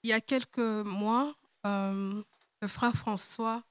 Il y a quelques mois, le frère François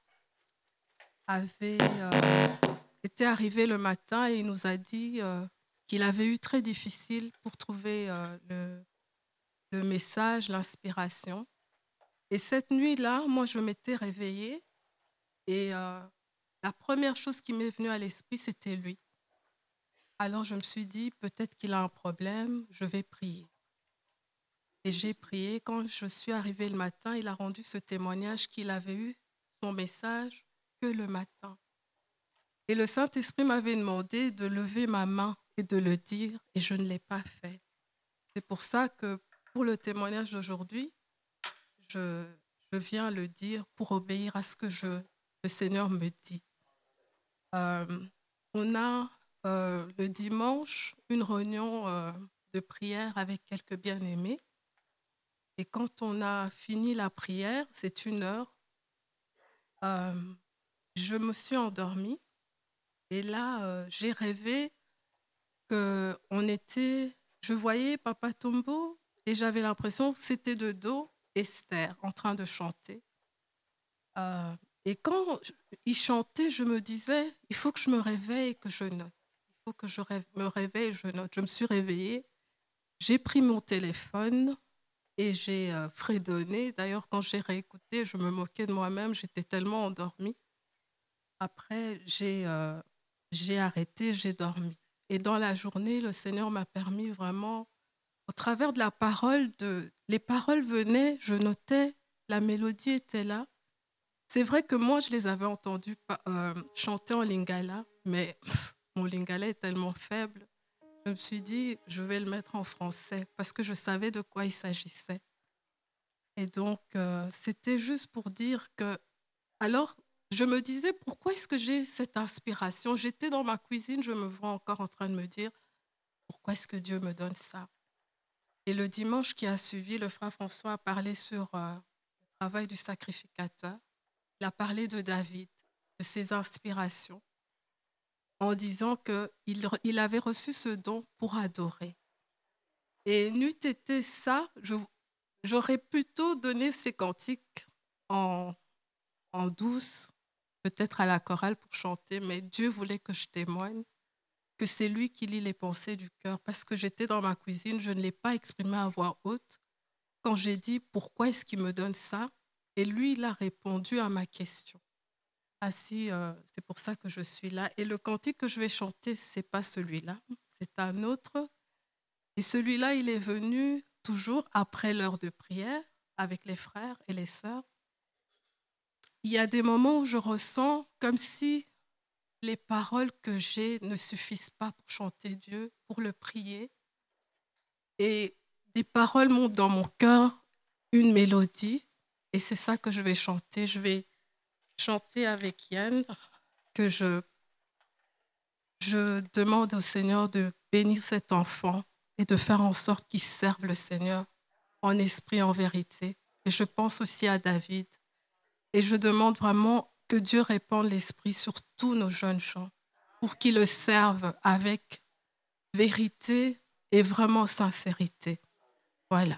était arrivé le matin et il nous a dit qu'il avait eu très difficile pour trouver le message, l'inspiration. Et cette nuit-là, moi, je m'étais réveillée et la première chose qui m'est venue à l'esprit, c'était lui. Alors je me suis dit, peut-être qu'il a un problème, je vais prier. Et j'ai prié. Quand je suis arrivée le matin, il a rendu ce témoignage qu'il avait eu son message que le matin. Et le Saint-Esprit m'avait demandé de lever ma main et de le dire, et je ne l'ai pas fait. C'est pour ça que pour le témoignage d'aujourd'hui, je, je viens le dire pour obéir à ce que le Seigneur me dit. Euh, on a le dimanche une réunion de prière avec quelques bien-aimés. Et quand on a fini la prière, c'est 1 heure, je me suis endormie. Et là, j'ai rêvé je voyais Papa Tombo et j'avais l'impression que c'était de dos Esther en train de chanter. Et quand il chantait, je me disais, il faut que je me réveille et que je note. Il faut que me réveille et je note. Je me suis réveillée, j'ai pris mon téléphone et j'ai fredonné. D'ailleurs, quand j'ai réécouté, je me moquais de moi-même, j'étais tellement endormie. Après, j'ai arrêté, j'ai dormi. Et dans la journée, le Seigneur m'a permis vraiment, au travers de la parole, les paroles venaient, je notais, la mélodie était là. C'est vrai que moi, je les avais entendues chanter en lingala, mais mon lingala est tellement faible. Je me suis dit, je vais le mettre en français parce que je savais de quoi il s'agissait. Et donc, c'était juste pour dire que, alors, je me disais, pourquoi est-ce que j'ai cette inspiration? J'étais dans ma cuisine, je me vois encore en train de me dire, pourquoi est-ce que Dieu me donne ça? Et le dimanche qui a suivi, le frère François a parlé sur le travail du sacrificateur. Il a parlé de David, de ses inspirations, en disant qu'il avait reçu ce don pour adorer. Et n'eût été ça, j'aurais plutôt donné ces cantiques en douce, peut-être à la chorale pour chanter, mais Dieu voulait que je témoigne que c'est lui qui lit les pensées du cœur. Parce que j'étais dans ma cuisine, je ne l'ai pas exprimé à voix haute. Quand j'ai dit pourquoi est-ce qu'il me donne ça, et lui, il a répondu à ma question. Ainsi, c'est pour ça que je suis là. Et le cantique que je vais chanter, ce n'est pas celui-là, c'est un autre. Et celui-là, il est venu toujours après l'heure de prière avec les frères et les sœurs. Il y a des moments où je ressens comme si les paroles que j'ai ne suffisent pas pour chanter Dieu, pour le prier. Et des paroles montent dans mon cœur, une mélodie, et c'est ça que je vais chanter. Je vais chanter avec Yann, que je demande au Seigneur de bénir cet enfant et de faire en sorte qu'il serve le Seigneur en esprit, en vérité. Et je pense aussi à David. Et je demande vraiment que Dieu répande l'esprit sur tous nos jeunes gens pour qu'ils le servent avec vérité et vraiment sincérité. Voilà.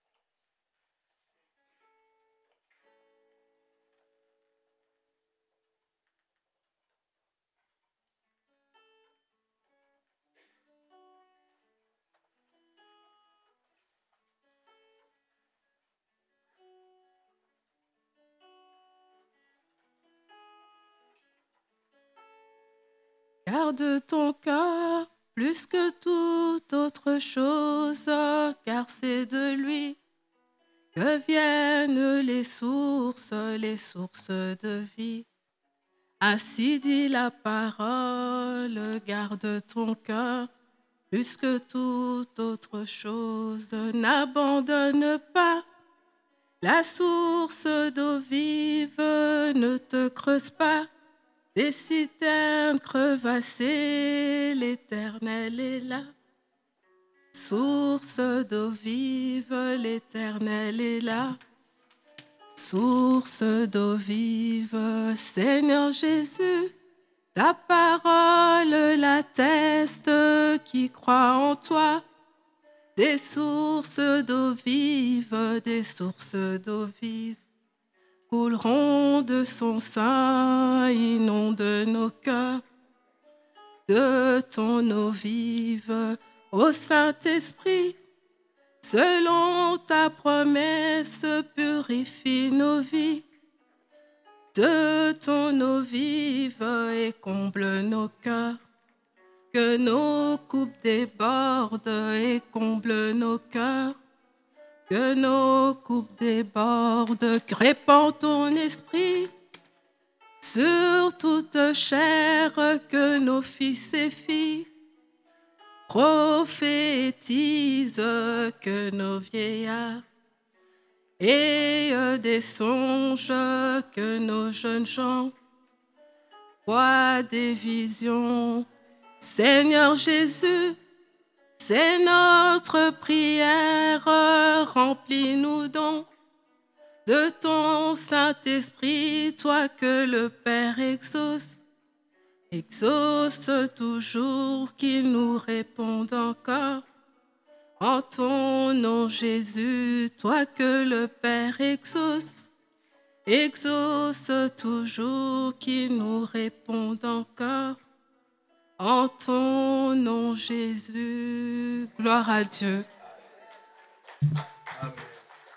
Garde ton cœur plus que toute autre chose, car c'est de lui que viennent les sources de vie. Ainsi dit la parole, garde ton cœur plus que toute autre chose. N'abandonne pas la source d'eau vive, ne te creuse pas des citernes crevassées, l'Éternel est là. Source d'eau vive, l'Éternel est là. Source d'eau vive, Seigneur Jésus, ta parole l'atteste, qui croit en toi Des sources d'eau vive, des sources d'eau vive couleront de son sein, inonde nos cœurs. De ton eau vive, ô Saint-Esprit, selon ta promesse, purifie nos vies. De ton eau vive et comble nos cœurs. Que nos coupes débordent et comblent nos cœurs. Que nos coupes débordent, répand ton esprit sur toute chair, que nos fils et filles prophétisent, que nos vieillards aient des songes, que nos jeunes gens voient des visions. Seigneur Jésus, c'est notre prière, remplis-nous donc de ton Saint-Esprit, toi que le Père exauce. Exauce toujours, qu'il nous réponde encore. En ton nom Jésus, toi que le Père exauce. Exauce toujours, qu'il nous réponde encore. En ton nom Jésus, gloire à Dieu. Amen.